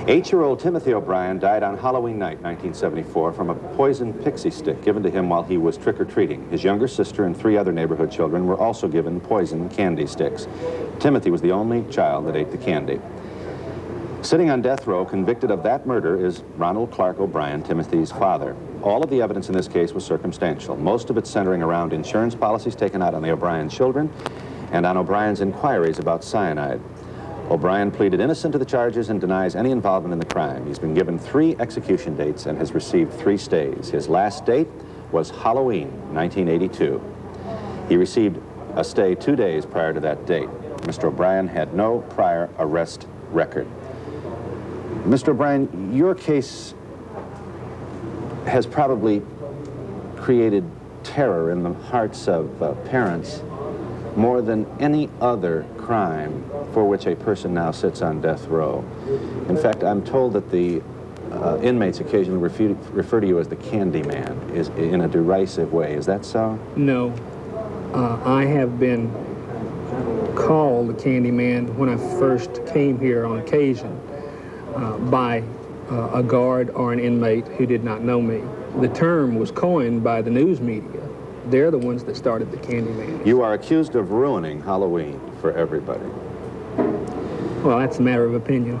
8-year-old Timothy O'Brien died on Halloween night, 1974, from a poisoned pixie stick given to him while he was trick-or-treating. His younger sister and 3 other neighborhood children were also given poison candy sticks. Timothy was the only child that ate the candy. Sitting on death row, convicted of that murder, is Ronald Clark O'Brien, Timothy's father. All of the evidence in this case was circumstantial, most of it centering around insurance policies taken out on the O'Brien children and on O'Brien's inquiries about cyanide. O'Brien pleaded innocent to the charges and denies any involvement in the crime. He's been given 3 execution dates and has received 3 stays. His last date was Halloween, 1982. He received a stay 2 days prior to that date. Mr. O'Brien had no prior arrest record. Mr. O'Brien, your case has probably created terror in the hearts of parents more than any other crime for which a person now sits on death row. In fact, I'm told that the inmates occasionally refer to you as the Candy Man, is in a derisive way. Is that so? No. I have been called the Candy Man when I first came here on occasion by a guard or an inmate who did not know me. The term was coined by the news media. They're the ones that started the Candy Man. You are accused of ruining Halloween for everybody. Well, that's a matter of opinion.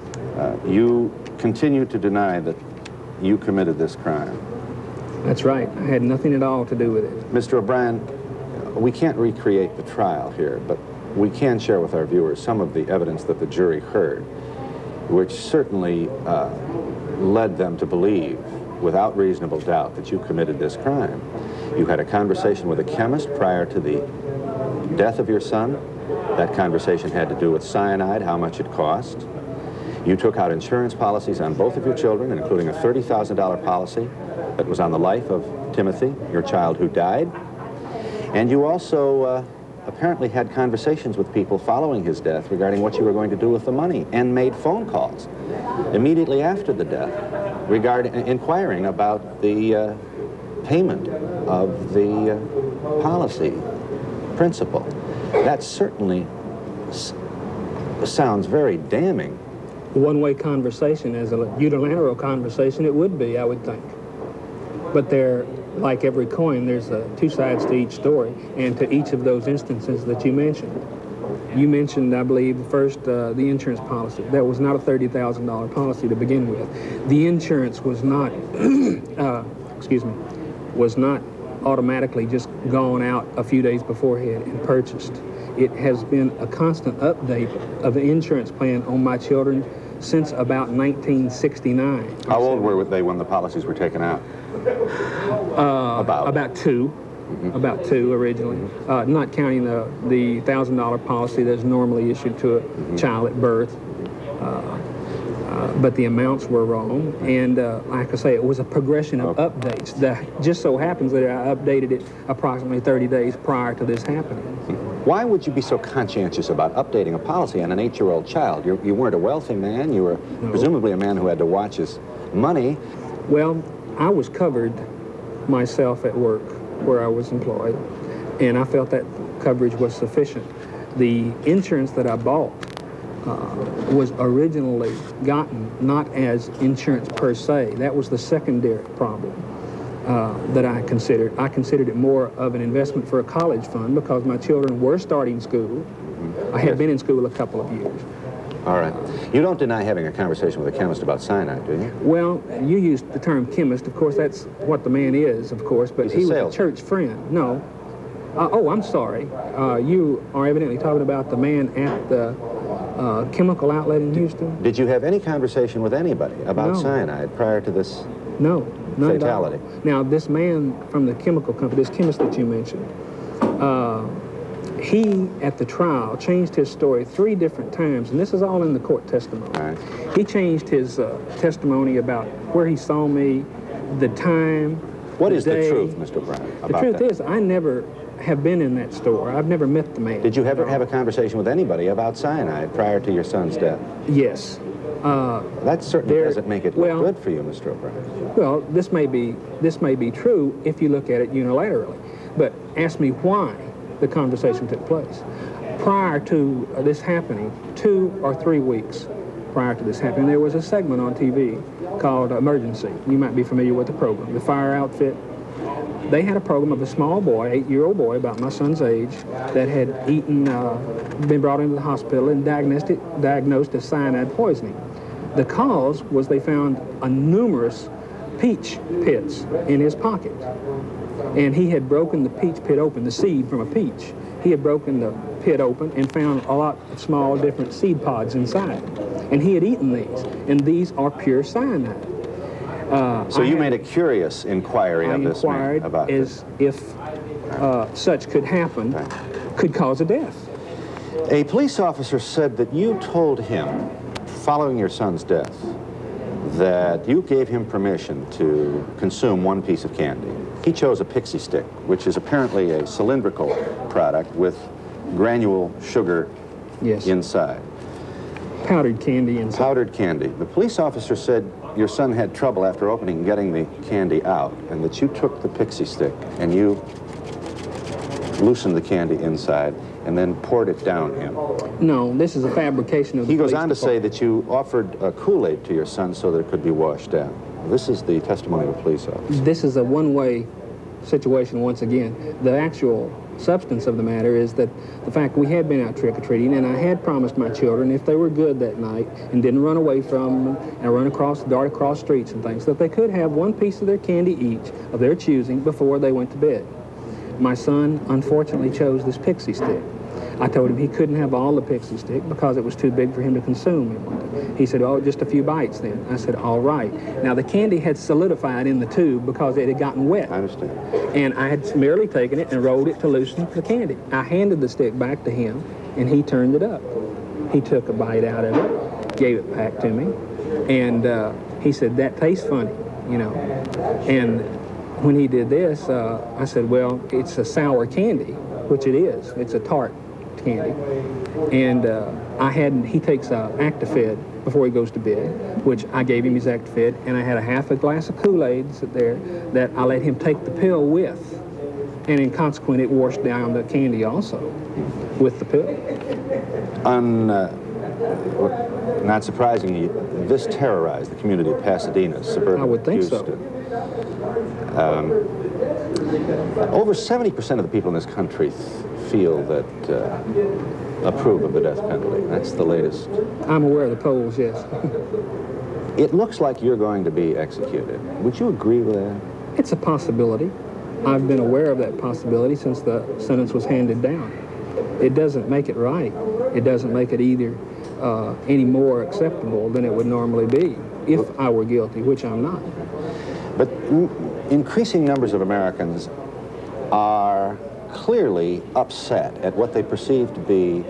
You continue to deny that you committed this crime. That's right. I had nothing at all to do with it. Mr. O'Brien, we can't recreate the trial here, but we can share with our viewers some of the evidence that the jury heard, which certainly led them to believe, without reasonable doubt, that you committed this crime. You had a conversation with a chemist prior to the death of your son. That conversation had to do with cyanide, how much it cost. You took out insurance policies on both of your children, including a $30,000 policy that was on the life of Timothy, your child who died. And you also apparently had conversations with people following his death regarding what you were going to do with the money, and made phone calls immediately after the death inquiring about the payment of the policy principal. That certainly sounds very damning. One-way conversation, as a unilateral conversation, it would be, I would think. But there, like every coin, there's 2 sides to each story, and to each of those instances that you mentioned. You mentioned, I believe, first the insurance policy. That was not a $30,000 policy to begin with. The insurance was not, was not automatically just gone out a few days beforehand and purchased. It has been a constant update of the insurance plan on my children since about 1969. How old were they when the policies were taken out? About 2. Mm-hmm. About 2 originally, not counting the $1,000 policy that's normally issued to a child at birth. But the amounts were wrong, and like I say, it was a progression of updates. That just so happens that I updated it approximately 30 days prior to this happening. Why would you be so conscientious about updating a policy on an 8-year-old child? You weren't a wealthy man. You were presumably a man who had to watch his money. Well, I was covered myself at work where I was employed, and I felt that coverage was sufficient. The insurance that I bought was originally gotten not as insurance per se. That was the secondary problem that I considered. I considered it more of an investment for a college fund because my children were starting school. I had been in school a couple of years. All right. You don't deny having a conversation with a chemist about cyanide, do you? Well, you used the term chemist. Of course, that's what the man is, of course, but he was a church friend. No. I'm sorry. You are evidently talking about the man at the chemical outlet in Houston. Did you have any conversation with anybody about cyanide prior to this fatality? Now, this man from the chemical company, this chemist that you mentioned, he, at the trial, changed his story 3 different times, and this is all in the court testimony. All right. He changed his testimony about where he saw me, the time, What is the truth, Mr. Brown, about that? The truth is, I never have been in that store. I've never met the man. Did you ever have a conversation with anybody about cyanide prior to your son's death? Yes. That certainly doesn't make it look good for you, Mr. O'Brien. Well, this may be true if you look at it unilaterally, but ask me why the conversation took place. Prior to this happening, 2 or 3 weeks prior to this happening, there was a segment on TV called Emergency. You might be familiar with the program. The fire outfit, they had a program of a small boy, 8-year-old boy, about my son's age, that had been brought into the hospital and diagnosed as cyanide poisoning. The cause was they found numerous peach pits in his pocket. And he had broken the peach pit open, the seed from a peach. He had broken the pit open and found a lot of small different seed pods inside. And he had eaten these, and these are pure cyanide. So you made a curious inquiry of this man about this. If such could happen, could cause a death. A police officer said that you told him, following your son's death, that you gave him permission to consume one piece of candy. He chose a pixie stick, which is apparently a cylindrical product with granule sugar inside. Powdered candy inside. Powdered candy. The police officer said your son had trouble after opening and getting the candy out, and that you took the pixie stick and you loosened the candy inside and then poured it down him. No, this is a fabrication of the He goes police on to say department. that you offered Kool-Aid to your son so that it could be washed out. This is the testimony of a police officer. This is a one-way situation once again. The actual substance of the matter is that the fact we had been out trick-or-treating, and I had promised my children if they were good that night and didn't run away from them and dart across streets and things, that they could have one piece of their candy each of their choosing before they went to bed. My son unfortunately chose this pixie stick. I told him he couldn't have all the pixie stick because it was too big for him to consume. He said, oh, just a few bites then. I said, all right. Now, the candy had solidified in the tube because it had gotten wet. I understand. And I had merely taken it and rolled it to loosen the candy. I handed the stick back to him, and he turned it up. He took a bite out of it, gave it back to me, and he said, that tastes funny, you know. And when he did this, I said, well, it's a sour candy, which it is. It's a tart candy. And he takes Actifed before he goes to bed, which I gave him his Actifed, and I had a half a glass of Kool-Aid sit there that I let him take the pill with. And in consequence, it washed down the candy also with the pill. Not surprisingly, this terrorized the community of Pasadena, suburban I would think Houston. so. Over 70% of the people in this country feel that approve of the death penalty. That's the latest. I'm aware of the polls, yes. It looks like you're going to be executed. Would you agree with that? It's a possibility. I've been aware of that possibility since the sentence was handed down. It doesn't make it right. It doesn't make it either any more acceptable than it would normally be if I were guilty, which I'm not. But increasing numbers of Americans are clearly upset at what they perceive to be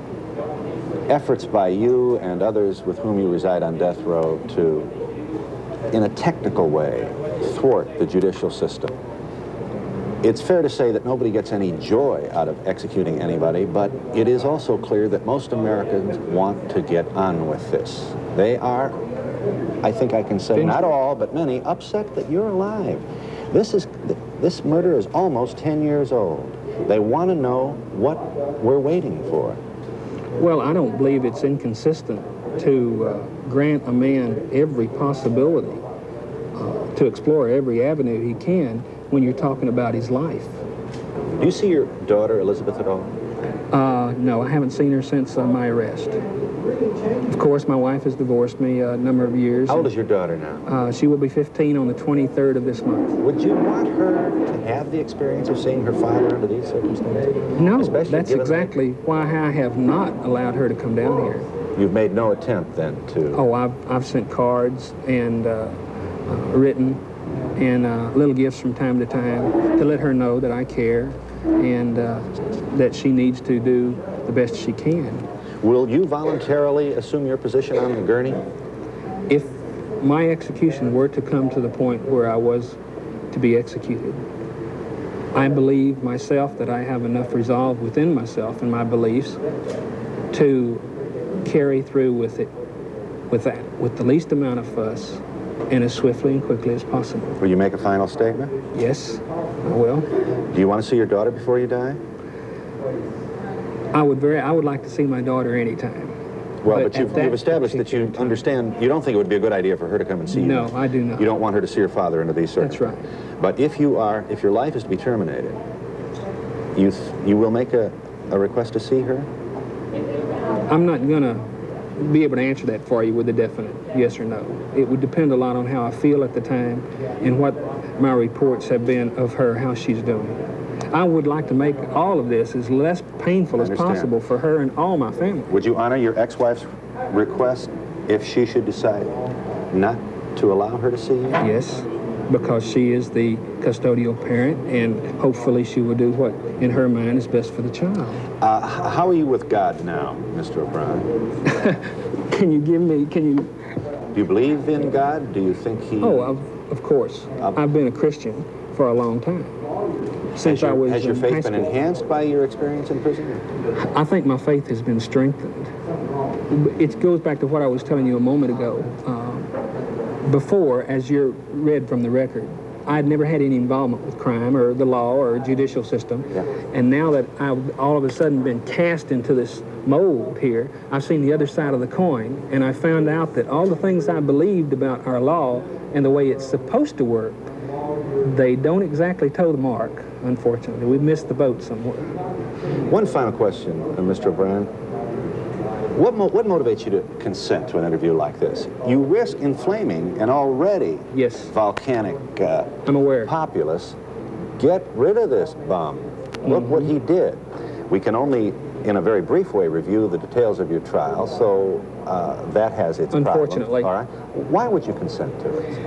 efforts by you and others with whom you reside on death row to, in a technical way, thwart the judicial system. It's fair to say that nobody gets any joy out of executing anybody, but it is also clear that most Americans want to get on with this. They are, I think I can say, not all, but many, upset that you're alive. This murder is almost 10 years old. They want to know what we're waiting for. Well, I don't believe it's inconsistent to grant a man every possibility, to explore every avenue he can when you're talking about his life. Do you see your daughter, Elizabeth, at all? No, I haven't seen her since my arrest. Of course, my wife has divorced me a number of years. How old is your daughter now? She will be 15 on the 23rd of this month. Would you want her to have the experience of seeing her father under these circumstances? No, Especially that's given exactly why I have not allowed her to come down here. You've made no attempt then to... Oh, I've sent cards and written and little gifts from time to time to let her know that I care and that she needs to do the best she can. Will you voluntarily assume your position on the gurney? If my execution were to come to the point where I was to be executed, I believe myself that I have enough resolve within myself and my beliefs to carry through with it, with the least amount of fuss and as swiftly and quickly as possible. Will you make a final statement? Yes, I will. Do you want to see your daughter before you die? I would like to see my daughter anytime. Well, but you've that established that you particular time- understand, you don't think it would be a good idea for her to come and see you. No, I do not. You don't want her to see her father under these That's circumstances. right. But if your life is to be terminated, you will make a request to see her? I'm not going to be able to answer that for you with a definite yes or no. It would depend a lot on how I feel at the time and what my reports have been of her, how she's doing. I would like to make all of this as less painful as understand. possible for her and all my family. Would you honor your ex-wife's request if she should decide not to allow her to see you? Yes, because she is the custodial parent, and hopefully she will do what in her mind is best for the child. How are you with God now, Mr. O'Brien? Can you Do you believe in God? Do you think he... Oh, of course. I've been a Christian for a long time. Since I was Has your in faith high been school. enhanced by your experience in prison? I think my faith has been strengthened. It goes back to what I was telling you a moment ago. Before, as you read from the record, I had never had any involvement with crime or the law or judicial system. Yeah. And now that I've all of a sudden been cast into this mold here, I've seen the other side of the coin, and I found out that all the things I believed about our law and the way it's supposed to work, they don't exactly toe the mark, unfortunately. We missed the boat somewhere. One final question, Mr. O'Brien. What motivates you to consent to an interview like this? You risk inflaming an already Yes. volcanic I'm aware. populace. Get rid of this bum. Look what he did. We can only, in a very brief way, review the details of your trial, so that has its Unfortunately. problems. All right. Why would you consent to it?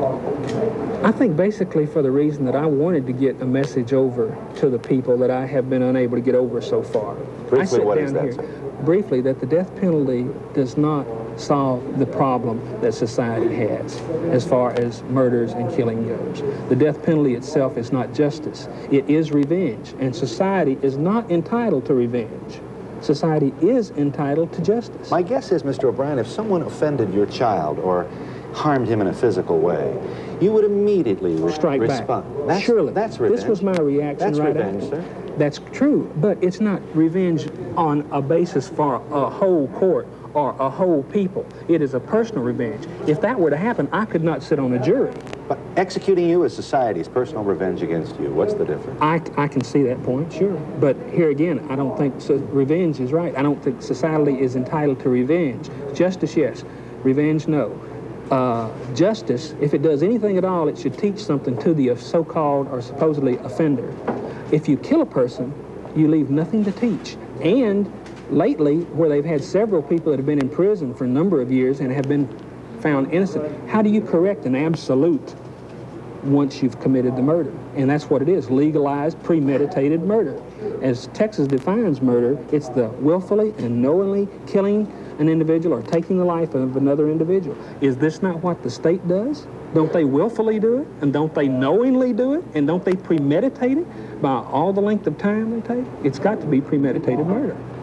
I think basically for the reason that I wanted to get a message over to the people that I have been unable to get over so far. Briefly, I sit what down is that, here, sir? briefly, that the death penalty does not solve the problem that society has as far as murders and killing goes. The death penalty itself is not justice. It is revenge, and society is not entitled to revenge. Society is entitled to justice. My guess is, Mr. O'Brien, if someone offended your child or harmed him in a physical way, you would immediately Strike respond. back. Surely. That's revenge. This was my reaction That's right revenge, after. sir. That's true, but it's not revenge on a basis for a whole court or a whole people. It is a personal revenge. If that were to happen, I could not sit on a jury. But executing you is society's personal revenge against you. What's the difference? I can see that point, sure. But here again, I don't think revenge is right. I don't think society is entitled to revenge. Justice, yes. Revenge, no. Justice, if it does anything at all, it should teach something to the so-called or supposedly offender. If you kill a person, you leave nothing to teach. And lately, where they've had several people that have been in prison for a number of years and have been found innocent, how do you correct an absolute once you've committed the murder? And that's what it is, legalized, premeditated murder. As Texas defines murder, it's the willfully and knowingly killing an individual or taking the life of another individual. Is this not what the state does? Don't they willfully do it? And don't they knowingly do it? And don't they premeditate it by all the length of time they take? It's got to be premeditated murder.